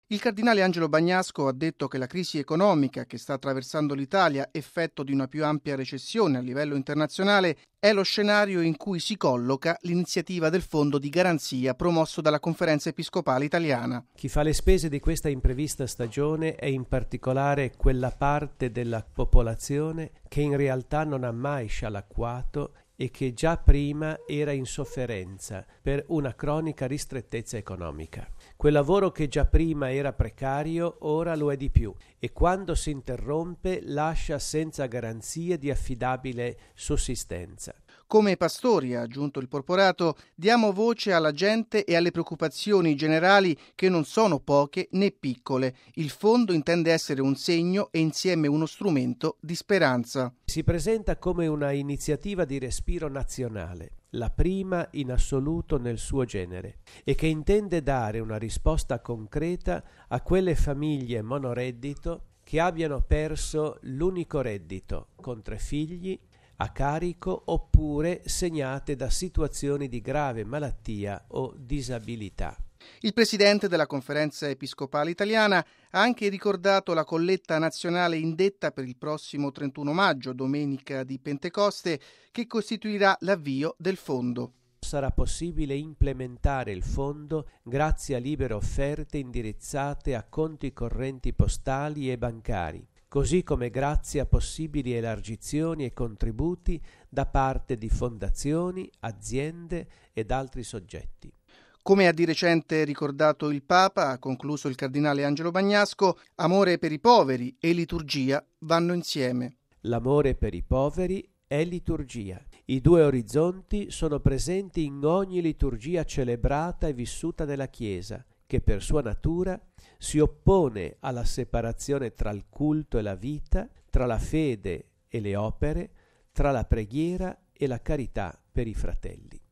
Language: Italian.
Il cardinale Angelo Bagnasco ha detto che la crisi economica che sta attraversando l'Italia, effetto di una più ampia recessione a livello internazionale, è lo scenario in cui si colloca l'iniziativa del Fondo di Garanzia promosso dalla Conferenza Episcopale Italiana. Chi fa le spese di questa imprevista stagione è in particolare quella parte della popolazione che in realtà non ha mai scialacquato e che già prima era in sofferenza per una cronica ristrettezza economica. Quel lavoro che già prima era precario ora lo è di più e quando si interrompe lascia senza garanzie di affidabile sussistenza. Come pastori, ha aggiunto il porporato, diamo voce alla gente e alle preoccupazioni generali che non sono poche né piccole. Il fondo intende essere un segno e insieme uno strumento di speranza. Si presenta come una iniziativa di respiro nazionale, la prima in assoluto nel suo genere, e che intende dare una risposta concreta a quelle famiglie monoreddito che abbiano perso l'unico reddito con 3 figli a carico oppure segnate da situazioni di grave malattia o disabilità. Il presidente della Conferenza Episcopale Italiana ha anche ricordato la colletta nazionale indetta per il prossimo 31 maggio, domenica di Pentecoste, che costituirà l'avvio del fondo. Sarà possibile implementare il fondo grazie a libere offerte indirizzate a conti correnti postali e bancari, così come grazie a possibili elargizioni e contributi da parte di fondazioni, aziende ed altri soggetti. Come ha di recente ricordato il Papa, ha concluso il cardinale Angelo Bagnasco, amore per i poveri e liturgia vanno insieme. L'amore per i poveri è liturgia. I 2 orizzonti sono presenti in ogni liturgia celebrata e vissuta nella Chiesa, che per sua natura si oppone alla separazione tra il culto e la vita, tra la fede e le opere, tra la preghiera e la carità per i fratelli.